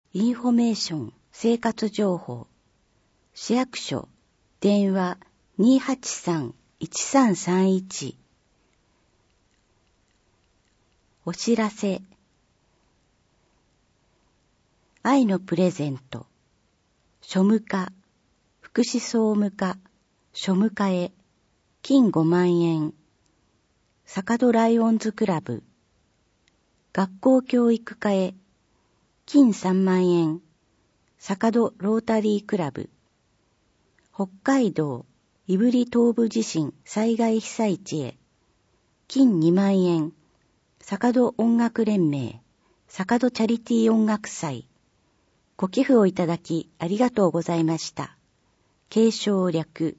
インフォメーション、生活情報、市役所、電話 283-1331。お知らせ、愛のプレゼント、庶務課、福祉総務課、庶務課へ、金5万円、坂戸ライオンズクラブ、学校教育課へ、金3万円、坂戸ロータリークラブ、北海道胆振東部地震災害被災地へ、金2万円、坂戸音楽連盟、坂戸チャリティー音楽祭、ご寄付をいただきありがとうございました。継承略。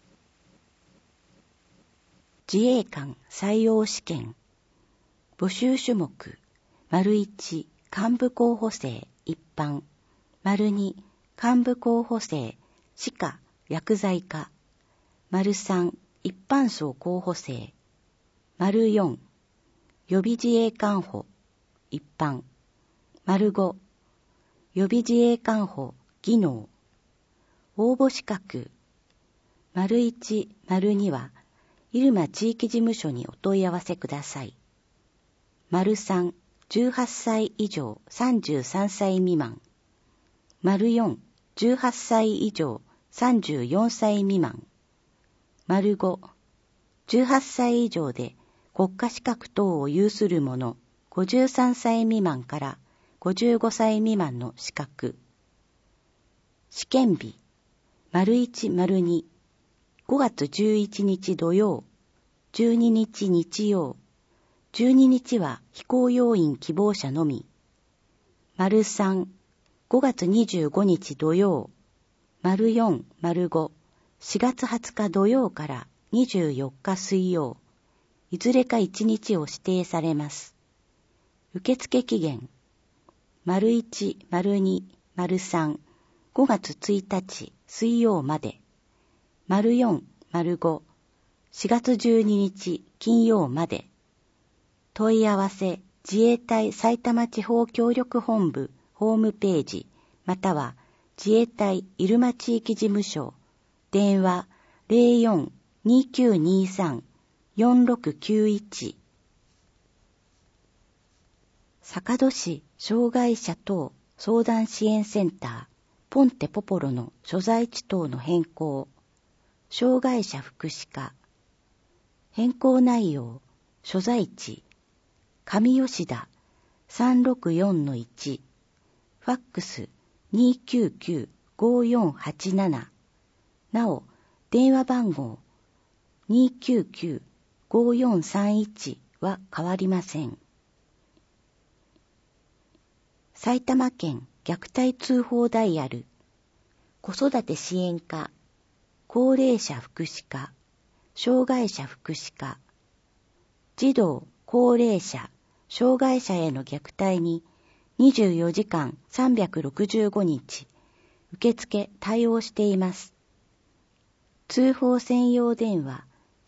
自衛官採用試験。募集種目。1、幹部候補生一般。2、幹部候補生歯科薬剤科。3、一般層候補生。4、予備自衛官補一般。5、予備自衛官補技能。応募資格。1、2は、入間地域事務所にお問い合わせください。3、18歳以上33歳未満。4、18歳以上34歳未満。5、18歳以上で国家資格等を有する者53歳未満から55歳未満の資格。試験日。1、2、5月11日土曜、12日日曜、12日は非公要員希望者のみ。3、5月25日土曜、4、5、4月20日土曜から24日水曜、いずれか1日を指定されます。受付期限。1、2、3、5月1日水曜まで。4、5、4月12日金曜まで。問い合わせ自衛隊埼玉地方協力本部ホームページまたは自衛隊入間地域事務所電話 04-2923-4691 坂戸市障害者等相談支援センターポンテポポロの所在地等の変更障害者福祉課変更内容所在地上吉田 364-1 ファックス 299-5487 なお電話番号 299-5431 は変わりません。埼玉県虐待通報ダイヤル子育て支援課高齢者福祉課障害者福祉課児童高齢者障害者への虐待に24時間365日受付対応しています。通報専用電話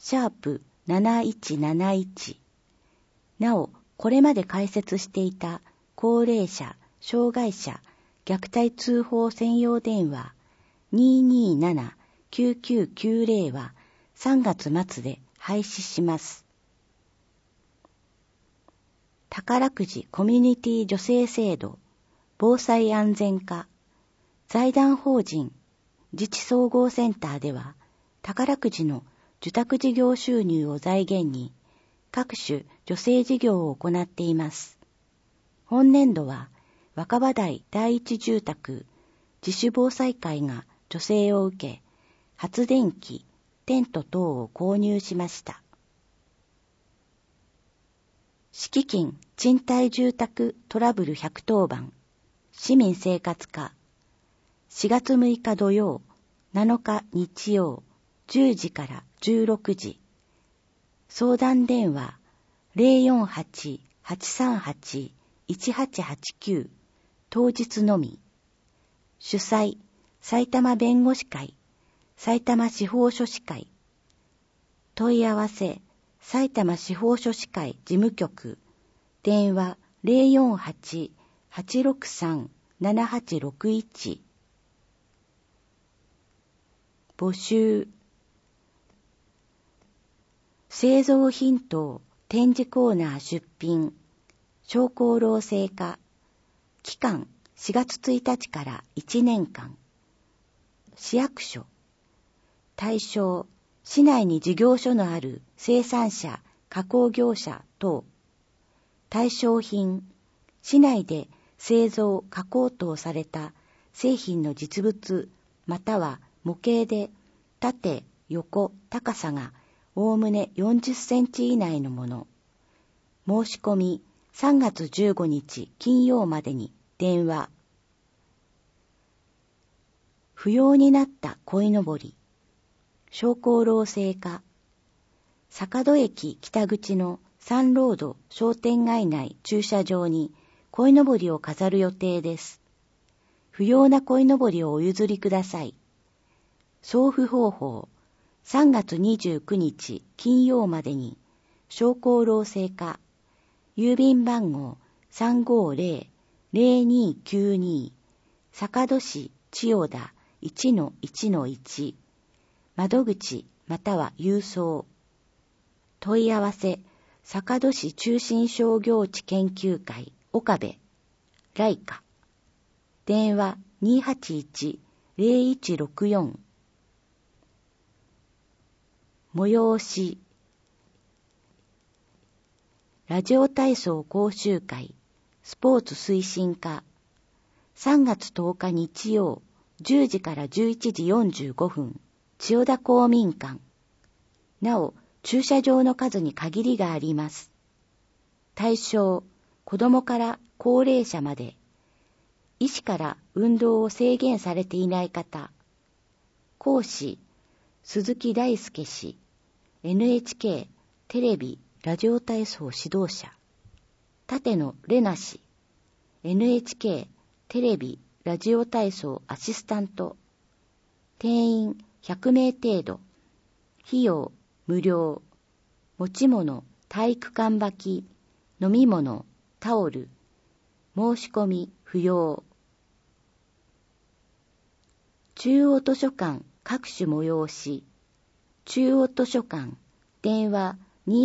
#7171なおこれまで開設していた高齢者障害者虐待通報専用電話227-9990は3月末で廃止します。宝くじコミュニティ助成制度防災安全課財団法人自治総合センターでは宝くじの受託事業収入を財源に各種助成事業を行っています。本年度は若葉台第一住宅自主防災会が助成を受け発電機、テント等を購入しました。敷金賃貸住宅トラブル110番市民生活課4月6日土曜7日日曜10時から16時相談電話 048-838-1889 当日のみ主催埼玉弁護士会埼玉司法書士会問い合わせ埼玉司法書士会事務局電話 7861。募集。製造品等展示コーナー出品。商工労制課。期間4月1日から1年間。市役所。対象、市内に事業所のある生産者、加工業者等。対象品、市内で製造、加工等された製品の実物または模型で縦、横、高さがおおむね40センチ以内のもの。申し込み3月15日金曜までに電話。不要になった鯉のぼり。商工労制課。坂戸駅北口のサンロード商店街内駐車場に鯉のぼりを飾る予定です。不要な鯉のぼりをお譲りください。送付方法、3月29日金曜までに、商工労制課、郵便番号 350-0292、坂戸市千代田 1-1-1、窓口または郵送。問い合わせ、坂戸市中心商業地研究会岡部ライカ。電話 281-0164。催し。ラジオ体操講習会スポーツ推進課。3月10日日曜10時から11時45分。千代田公民館。なお、駐車場の数に限りがあります。対象、子供から高齢者まで。医師から運動を制限されていない方。講師、鈴木大輔氏。NHK テレビラジオ体操指導者。立野玲奈氏。NHK テレビラジオ体操アシスタント。定員100名程度。費用無料。持ち物、体育館履き、飲み物、タオル。申し込み不要。中央図書館各種催し。中央図書館電話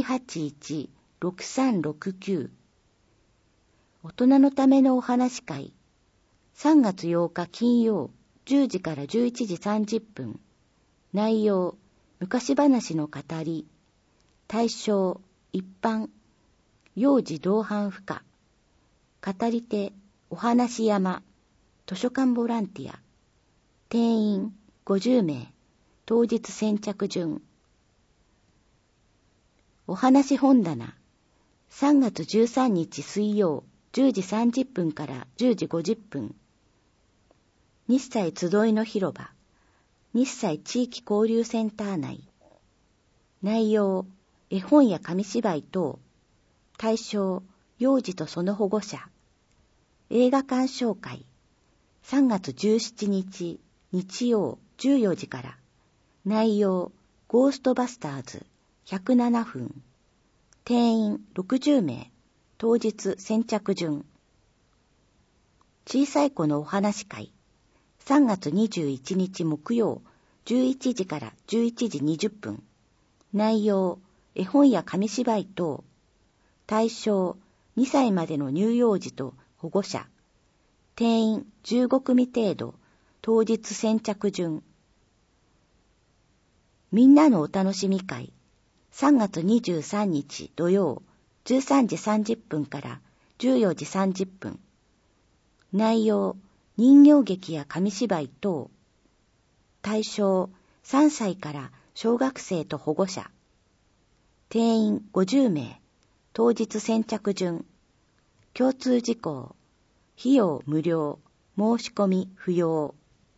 281-6369。大人のためのお話会。3月8日金曜10時から11時30分。内容、昔話の語り。対象、一般。幼児同伴不可。語り手、お話山。図書館ボランティア。定員50名。当日先着順。お話本棚。3月13日水曜10時30分から10時50分。日彩集いの広場。日彩地域交流センター内。内容、絵本や紙芝居等。対象、幼児とその保護者。映画鑑賞会。3月17日日曜14時から。内容、ゴーストバスターズ107分。定員60名。当日先着順。小さい子のお話会。3月21日木曜11時から11時20分。内容、絵本や紙芝居等。対象、2歳までの乳幼児と保護者。定員15組程度。当日先着順。みんなのお楽しみ会。3月23日土曜13時30分から14時30分。内容、人形劇や紙芝居等。対象、3歳から小学生と保護者。定員50名。当日先着順。共通事項。費用無料。申し込み不要。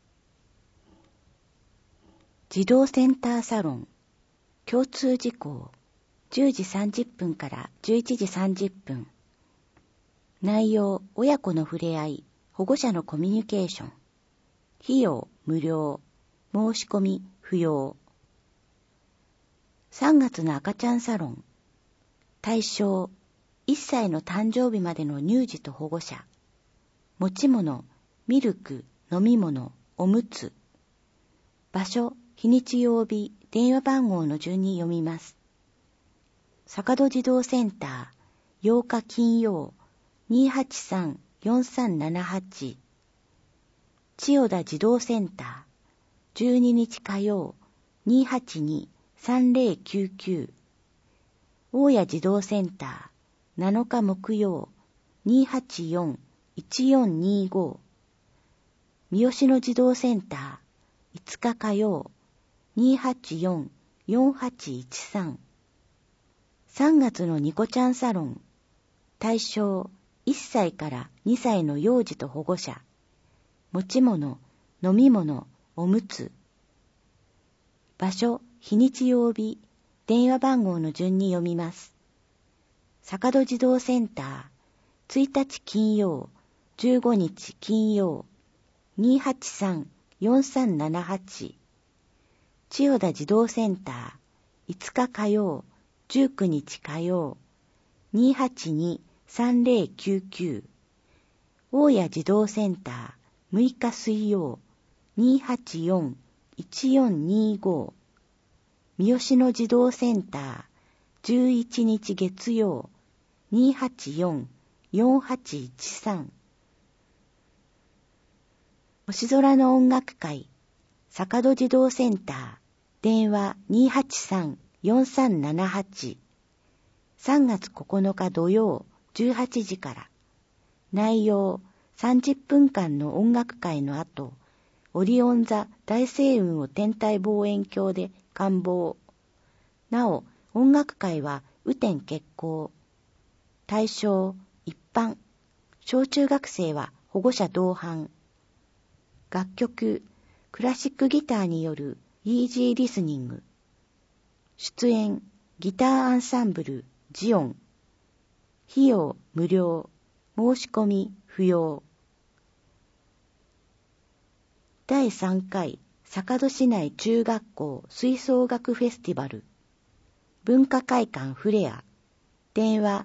児童センターサロン。共通事項。10時30分から11時30分。内容、親子の触れ合い、保護者のコミュニケーション。費用無料。申し込み不要。3月の赤ちゃんサロン。対象、1歳の誕生日までの乳児と保護者。持ち物、 ミルク、飲み物、おむつ。場所、日にち曜日、電話番号の順に読みます。坂戸児童センター、8日金曜、283-4378。千代田児童センター、12日火曜、282-3099。大谷児童センター、7日木曜、284-1425。三好野児童センター、5日火曜、284-4813。3月のニコちゃんサロン。対象、1歳から2歳の幼児と保護者。持ち物、飲み物、おむつ。場所、日にち曜日、電話番号の順に読みます。坂戸児童センター、1日金曜、15日金曜、283-4378。千代田児童センター、5日火曜、19日火曜、282-3099。大谷児童センター、6日水曜、284-1425。三好野児童センター、11日月曜、284-4813。星空の音楽会、坂戸児童センター、電話283-4378。3月9日土曜、18時から。内容、30分間の音楽会の後、オリオン座大星雲を天体望遠鏡で観望。なお、音楽会は雨天決行。対象、一般。小中学生は保護者同伴。楽曲、クラシックギターによるイージーリスニング。出演、ギターアンサンブル、ジオン。費用、無料。申し込み、不要。第3回坂戸市内中学校吹奏楽フェスティバル。文化会館フレア。電話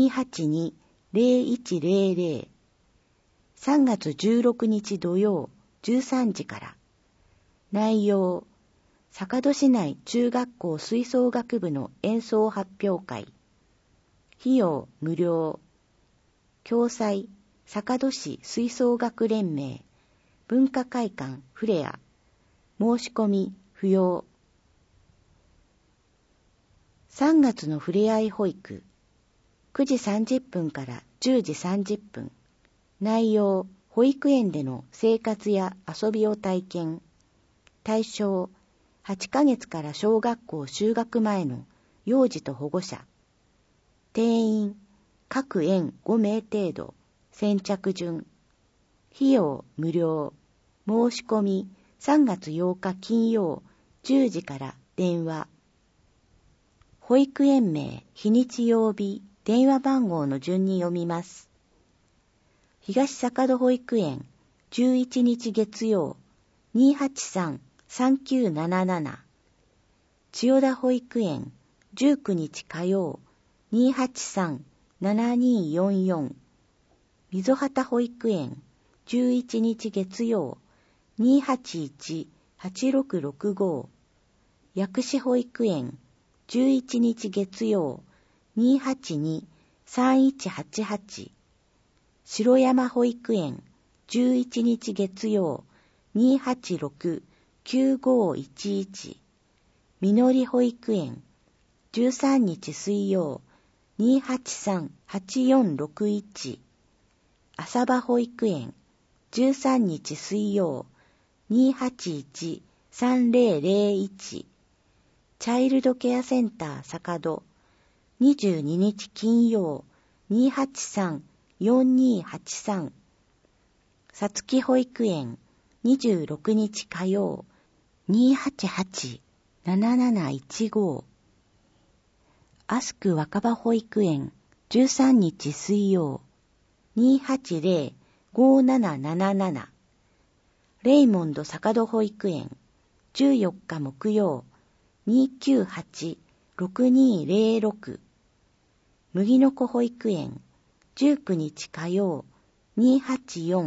282-0100。3月16日土曜13時から。内容、坂戸市内中学校吹奏楽部の演奏発表会。費用無料。共催、坂戸市吹奏楽連盟。文化会館フレア。申し込み不要。3月のふれあい保育。9時30分から10時30分。内容、保育園での生活や遊びを体験。対象、8ヶ月から小学校就学前の幼児と保護者。定員、各園5名程度。先着順。費用無料。申し込み3月8日金曜10時から電話。保育園名、日にち曜日、電話番号の順に読みます。東坂戸保育園、11日月曜、283-3977。千代田保育園、19日火曜、283-7244。溝端保育園、11日月曜、281-8665。薬師保育園、11日月曜、282-3188。城山保育園、11日月曜、286-9511。みのり保育園、13日水曜、283-8461。浅場保育園、13日水曜、281-3001。チャイルドケアセンター坂戸、22日金曜、283-4283。さつき保育園、26日火曜、288-7715。アスク若葉保育園、13日水曜、280-5777。レイモンド坂戸保育園、14日木曜、298-6206。麦の子保育園、19日火曜、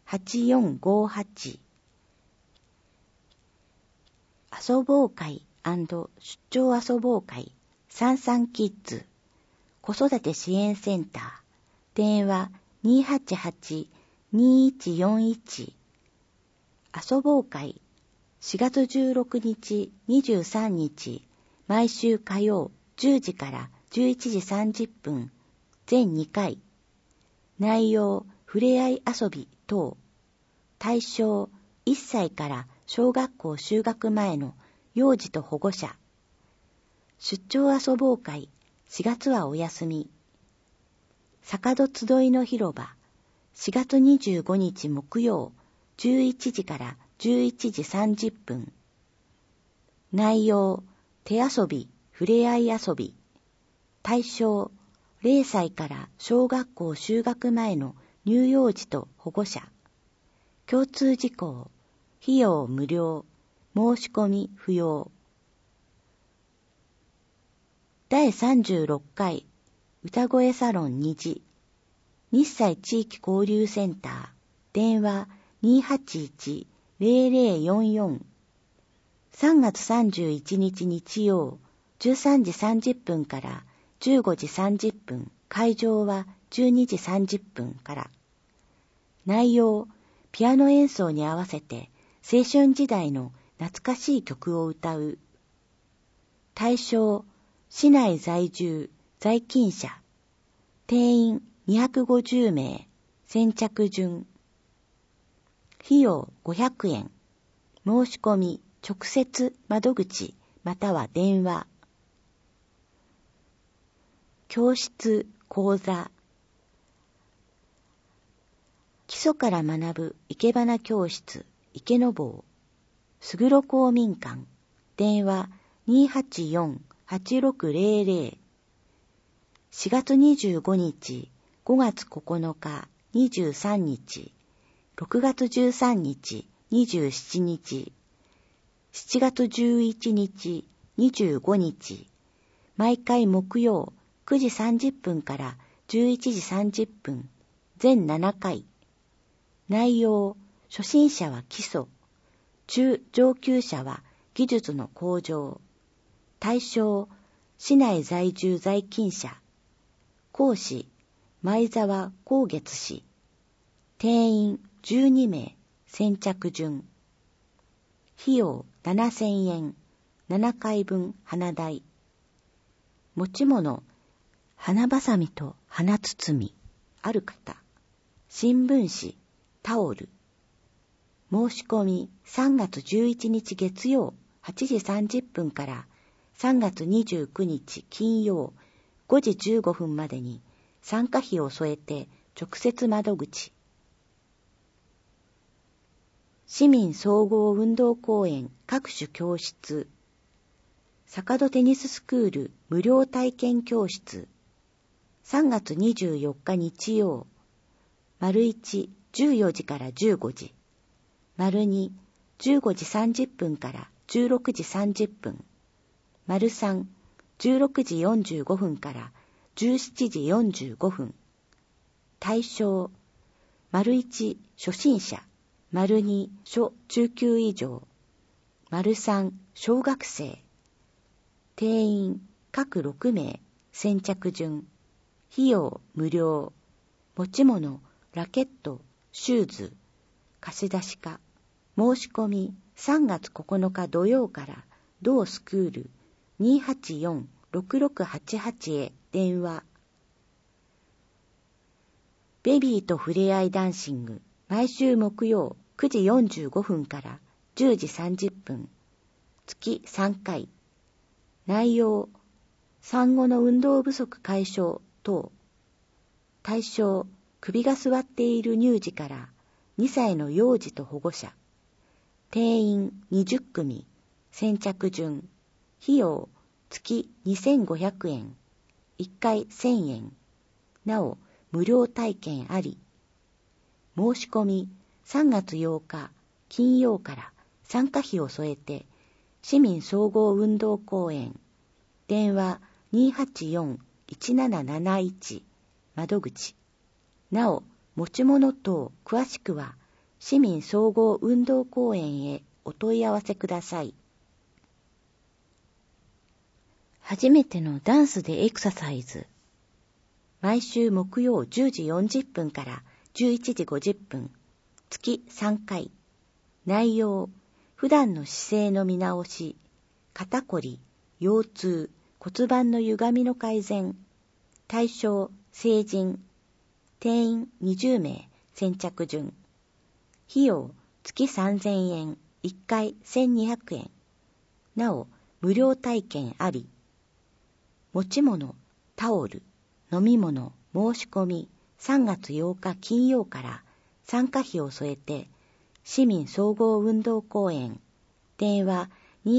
8458。遊ぼう会&出張遊ぼう会サンサンキッズ子育て支援センター電話 288-2141。 遊ぼう会4月16日23日毎週火曜10時から11時30分全2回。内容ふれあい遊び等。対象1歳から小学校就学前の幼児と保護者。出張遊ぼう会4月はお休み。坂戸集いの広場4月25日木曜11時から11時30分。内容手遊びふれあい遊び。対象0歳から小学校就学前の乳幼児と保護者。共通事項費用無料、申し込み不要。第36回歌声サロン2時日西地域交流センター電話 281-0044。 3月31日日曜13時30分から15時30分。会場は12時30分から。内容ピアノ演奏に合わせて青春時代の懐かしい曲を歌う。対象市内在住在勤者。定員250名。先着順。費用500円。申し込み直接窓口または電話。教室講座基礎から学ぶ生け花教室池の坊すぐろ公民館電話 284-8600。 4月25日5月9日23日6月13日27日7月11日25日毎回木曜9時30分から11時30分全7回。内容初心者は基礎、中上級者は技術の向上。対象市内在住在勤者。講師前澤光月氏。定員12名。先着順。費用7000円。7回分花代。持ち物花ばさみと花包みある方。新聞紙タオル。申し込み3月11日月曜8時30分から3月29日金曜5時15分までに参加費を添えて直接窓口。市民総合運動公園各種教室。坂戸テニススクール無料体験教室。3月24日日曜。丸1、14時から15時。丸2、15時30分から16時30分。丸3、16時45分から17時45分。対象、丸1、初心者。丸2、初中級以上。丸3、小学生。定員、各6名。先着順。費用、無料。持ち物、ラケット、シューズ。貸し出しか。申し込み、3月9日土曜から同スクール 284-6688 へ電話。ベビーとふれあいダンシング。毎週木曜9時45分から10時30分。月3回。内容、産後の運動不足解消等。対象、首が座っている乳児から2歳の幼児と保護者。定員20組。先着順。費用、月2500円。1回1000円。なお、無料体験あり。申し込み、3月8日金曜から参加費を添えて、市民総合運動公園。電話 284-1771 窓口。なお、持ち物等詳しくは市民総合運動公園へお問い合わせください。初めてのダンスでエクササイズ。毎週木曜10時40分から11時50分、月3回。内容、普段の姿勢の見直し、肩こり、腰痛、骨盤の歪みの改善。対象、成人。定員20名、先着順。費用、月3000円、1回1200円。なお、無料体験あり。持ち物、タオル、飲み物、申し込み、3月8日金曜から参加費を添えて、市民総合運動公園、電話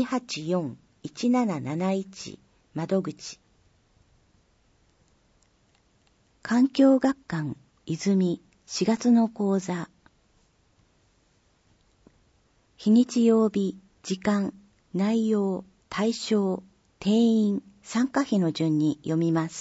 284-1771 窓口。環境学館泉4月の講座。日にち曜日、時間、内容、対象、定員、参加費の順に読みます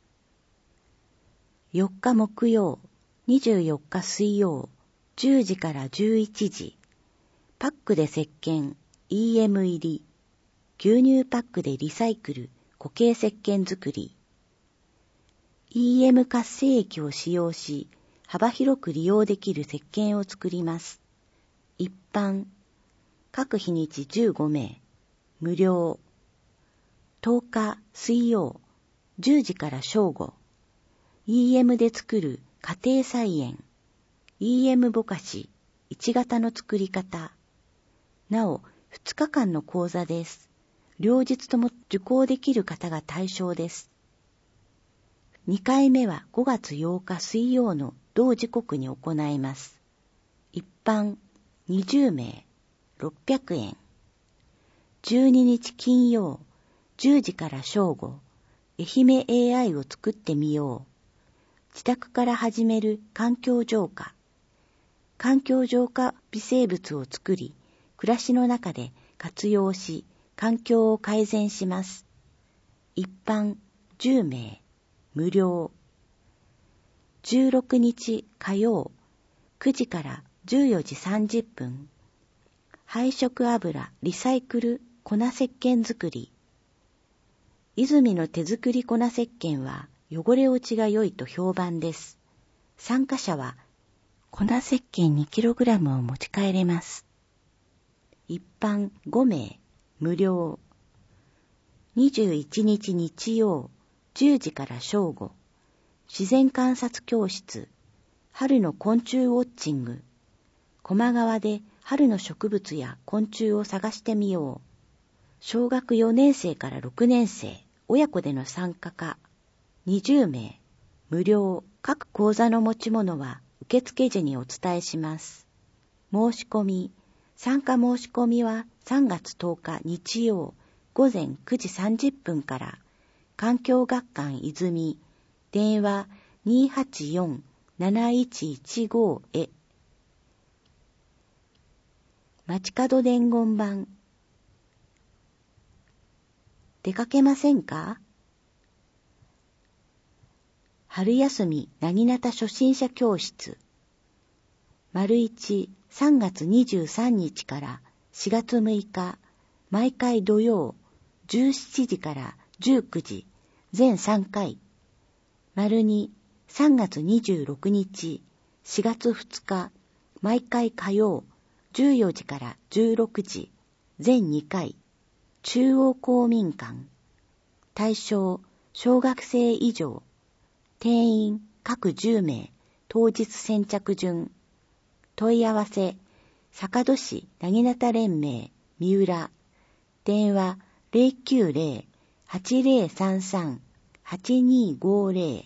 。4日木曜、24日水曜、10時から11時。パックで石鹸、EM 入り。牛乳パックでリサイクル、固形石鹸作り。EM 活性液を使用し、幅広く利用できる石鹸を作ります。一般。各日にち15名。無料。10日水曜、10時から正午。EM で作る家庭菜園。EM ぼかし、1型の作り方。なお、2日間の講座です。両日とも受講できる方が対象です。2回目は5月8日水曜の同時刻に行います。一般20名、600円。12日金曜、10時から正午、愛媛 AI を作ってみよう。自宅から始める環境浄化。環境浄化微生物を作り、暮らしの中で活用し、環境を改善します。一般10名、無料。16日火曜、9時から14時30分。廃食油リサイクル粉石鹸作り。泉の手作り粉石鹸は汚れ落ちが良いと評判です。参加者は粉石鹸 2kg を持ち帰れます。一般5名、無料。21日日曜、10時から正午。自然観察教室。春の昆虫ウォッチング。高麗川で春の植物や昆虫を探してみよう。小学4年生から6年生、親子での参加か。20名、無料。各講座の持ち物は受付時にお伝えします。申し込み。参加申し込みは3月10日日曜午前9時30分から、環境学館泉、電話 284-7115 へ。街角伝言板。出かけませんか？春休みなぎなた初心者教室。1、3月23日から4月6日、毎回土曜、17時から19時、全3回。2、3月26日、4月2日、毎回火曜、14時から16時、全2回。中央公民館。対象、小学生以上。定員、各10名、当日先着順。問い合わせ、坂戸市なぎなた連盟、三浦。電話、090-8033-8250。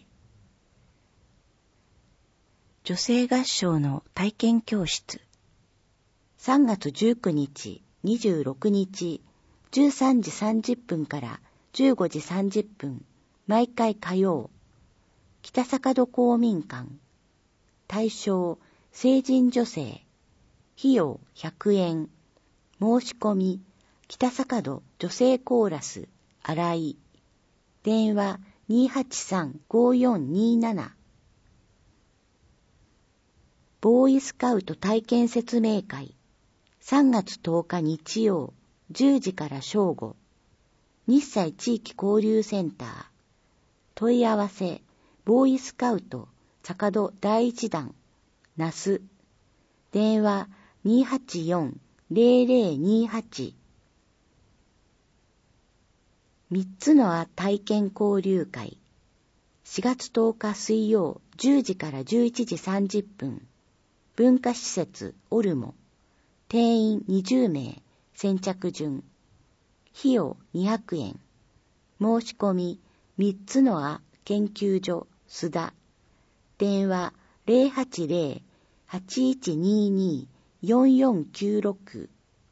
女性合唱の体験教室。3月19日、26日、13時30分から15時30分、毎回火曜。北坂戸公民館。対象、成人女性。費用100円。申し込み、北坂戸女性コーラス、新井。電話 283-5427。 ボーイスカウト体験説明会、3月10日日曜、10時から正午。日西地域交流センター。問い合わせ、ボーイスカウト、坂戸第一弾、那須。電話、284-0028。3つのあ体験交流会。4月10日水曜、10時から11時30分。文化施設、オルモ。定員20名、先着順。費用200円。申し込み、3つのあ研究所、須田。電話080-8122-4496。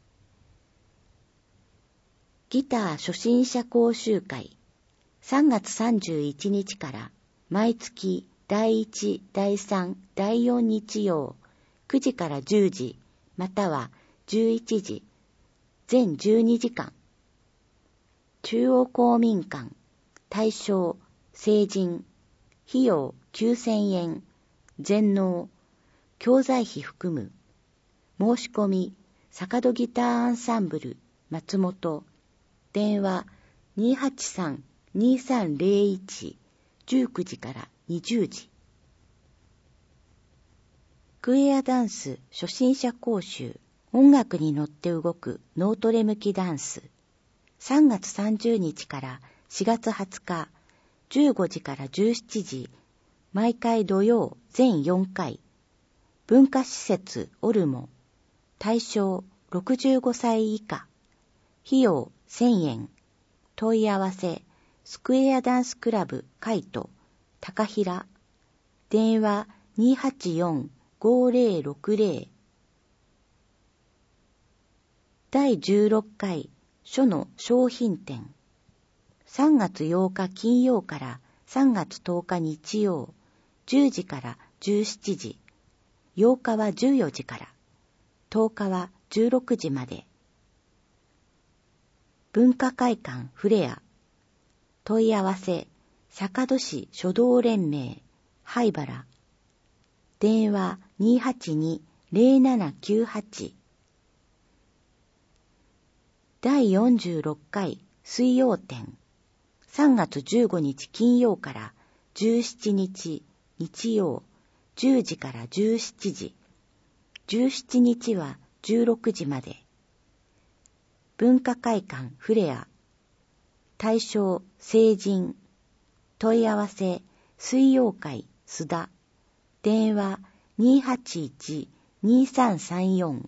ギター初心者講習会。3月31日から毎月第1、第3、第4日曜9時から10時または11時全12時間。中央公民館。対象成人。費用9000円。全納。教材費含む。申し込み坂戸ギターアンサンブル松本。電話283-2301 19時から20時。クエアダンス初心者講習。音楽に乗って動く脳トレ向きダンス。3月30日から4月20日15時から17時。毎回土曜全4回。文化施設オルモ。対象65歳以下。費用1000円。問い合わせ、スクエアダンスクラブカイト、高平。電話284-5060。第16回書の商品展。3月8日金曜から3月10日日曜、10時から17時。8日は14時から。10日は16時まで。文化会館フレア。問い合わせ、坂戸市書道連盟、灰原。電話282-0798。第46回水曜展。3月15日金曜から17日日曜、10時から17時。17日は16時まで。文化会館フレア。対象成人。問い合わせ水曜会須田。電話281-2334。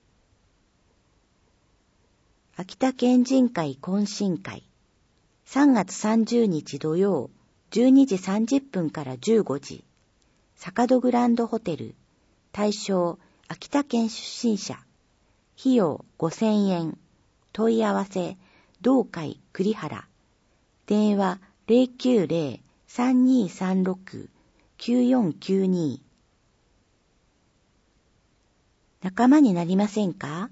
秋田県人会懇親会。3月30日土曜12時30分から15時。坂戸グランドホテル。対象秋田県出身者。費用5000円。問い合わせ、同会栗原。電話090-3236-9492。仲間になりませんか？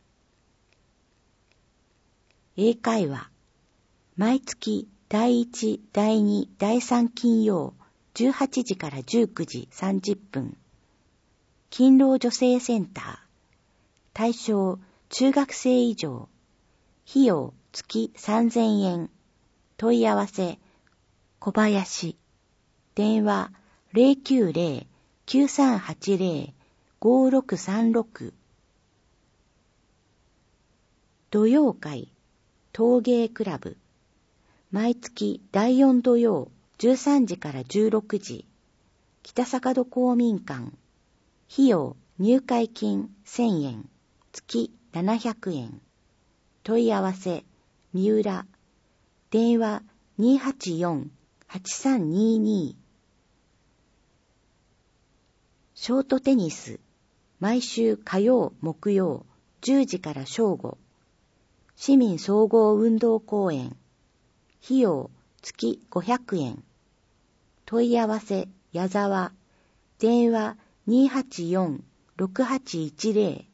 英会話。毎月第1、第2、第3金曜、18時から19時30分。勤労女性センター。対象、中学生以上。費用月3000円。問い合わせ、小林。電話090-9380-5636。土曜会、陶芸クラブ。毎月第4土曜、13時から16時。北坂戸公民館。費用、入会金1000円。月700円。問い合わせ、三浦。電話284-8322。ショートテニス。毎週火曜、木曜、10時から正午。市民総合運動公園。費用、月500円。問い合わせ、矢沢。電話284-6810。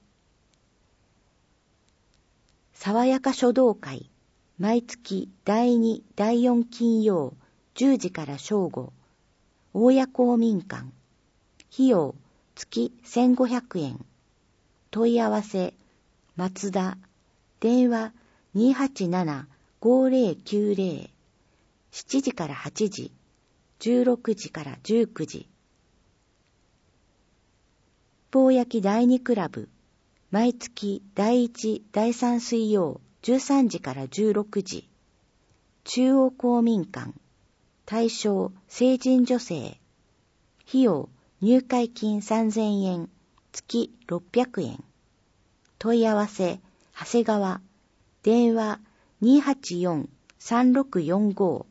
爽やか書道会。毎月第2、第4金曜、10時から正午。大谷公民館。費用、 月1500円。問い合わせ、松田。電話287-5090。7時から8時。16時から19時。棒焼き第2クラブ。毎月第1、第3水曜13時から16時。中央公民館。対象、成人女性。費用、入会金3000円。月600円。問い合わせ、長谷川。電話284-3645。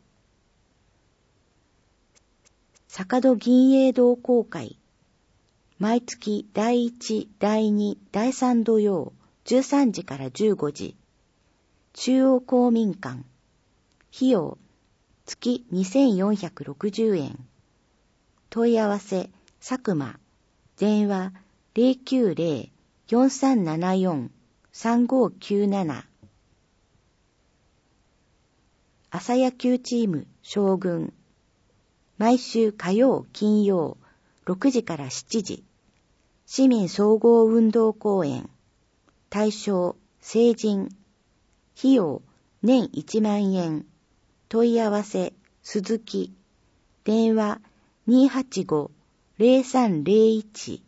坂戸銀英同好会。毎月第1、第2、第3土曜13時から15時。中央公民館。費用、月2460円。問い合わせ、佐久間。電話090-4374-3597。朝野球チーム将軍。毎週火曜、金曜6時から7時。市民総合運動公園。対象、成人。費用、年1万円。問い合わせ、鈴木。電話285-0301。